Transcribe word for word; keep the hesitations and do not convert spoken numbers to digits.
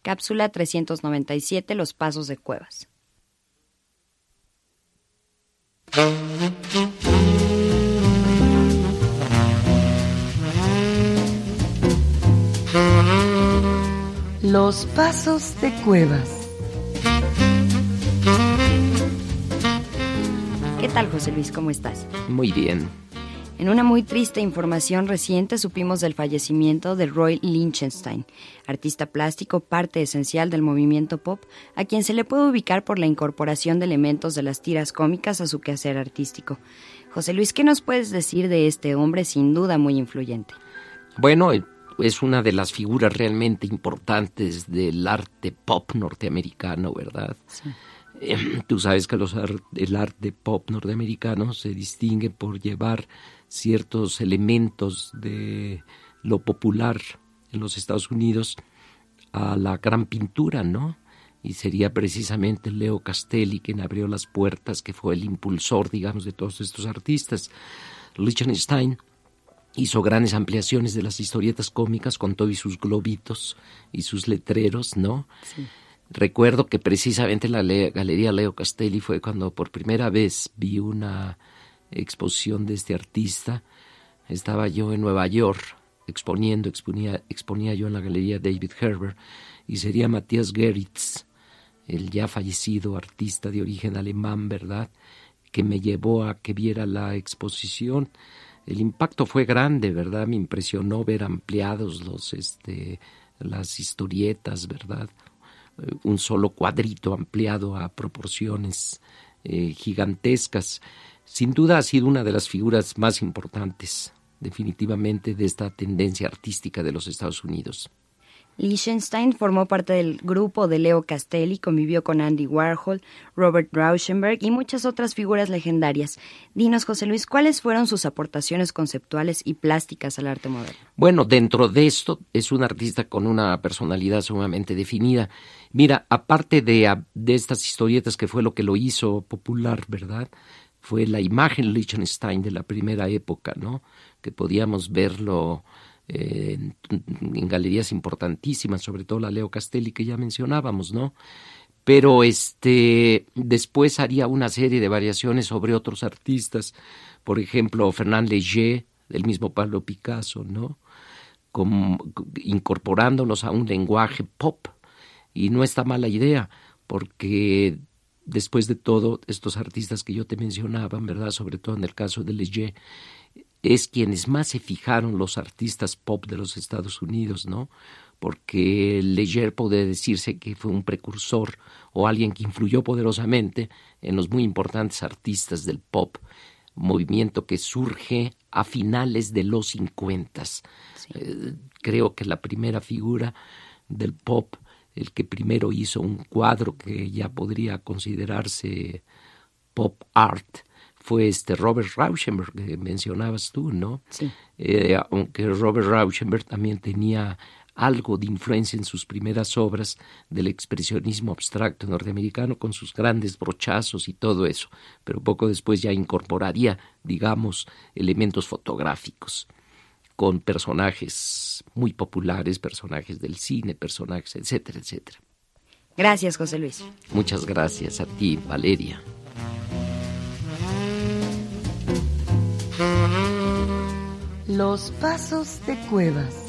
Cápsula trescientos noventa y siete, Los Pasos de Cuevas. Los Pasos de Cuevas. ¿Qué tal, José Luis? ¿Cómo estás? Muy bien. En una muy triste información reciente supimos del fallecimiento de Roy Lichtenstein, artista plástico, parte esencial del movimiento pop, a quien se le puede ubicar por la incorporación de elementos de las tiras cómicas a su quehacer artístico. José Luis, ¿qué nos puedes decir de este hombre sin duda muy influyente? Bueno, es una de las figuras realmente importantes del arte pop norteamericano, ¿verdad? Sí. Eh, tú sabes que los ar- el arte pop norteamericano se distingue por llevar ciertos elementos de lo popular en los Estados Unidos a la gran pintura, ¿no? Y sería precisamente Leo Castelli quien abrió las puertas, que fue el impulsor, digamos, de todos estos artistas. Lichtenstein hizo grandes ampliaciones de las historietas cómicas con todo y sus globitos y sus letreros, ¿no? Sí. Recuerdo que precisamente en la Le- Galería Leo Castelli fue cuando por primera vez vi una exposición de este artista. Estaba yo en Nueva York exponiendo, exponía, exponía yo en la Galería David Herbert, y sería Matthias Geritz, el ya fallecido artista de origen alemán, ¿verdad?, que me llevó a que viera la exposición. El impacto fue grande, ¿verdad? Me impresionó ver ampliados los, este, las historietas, ¿verdad? Un solo cuadrito ampliado a proporciones eh, gigantescas. Sin duda ha sido una de las figuras más importantes, definitivamente, de esta tendencia artística de los Estados Unidos. Lichtenstein formó parte del grupo de Leo Castelli, convivió con Andy Warhol, Robert Rauschenberg y muchas otras figuras legendarias. Dinos, José Luis, ¿cuáles fueron sus aportaciones conceptuales y plásticas al arte moderno? Bueno, dentro de esto es un artista con una personalidad sumamente definida. Mira, aparte de, de estas historietas, que fue lo que lo hizo popular, ¿verdad?, fue la imagen Lichtenstein de la primera época, ¿no?, que podíamos verlo Eh, en, en galerías importantísimas, sobre todo la Leo Castelli que ya mencionábamos, ¿no? Pero este después haría una serie de variaciones sobre otros artistas, por ejemplo, Fernand Léger, del mismo Pablo Picasso, ¿no?, Como, incorporándonos a un lenguaje pop, y no está mala idea, porque después de todo, estos artistas que yo te mencionaba, ¿verdad?, sobre todo en el caso de Léger, es quienes más se fijaron los artistas pop de los Estados Unidos, ¿no? Porque Léger puede decirse que fue un precursor o alguien que influyó poderosamente en los muy importantes artistas del pop, movimiento que surge a finales de los cincuentas. Sí. Eh, creo que la primera figura del pop, el que primero hizo un cuadro que ya podría considerarse pop art, fue este Robert Rauschenberg, que mencionabas tú, ¿no? Sí. Eh, aunque Robert Rauschenberg también tenía algo de influencia en sus primeras obras del expresionismo abstracto norteamericano, con sus grandes brochazos y todo eso, pero poco después ya incorporaría, digamos, elementos fotográficos con personajes muy populares, personajes del cine, personajes, etcétera, etcétera. Gracias, José Luis. Muchas gracias a ti, Valeria. Los Pasos de Cuevas.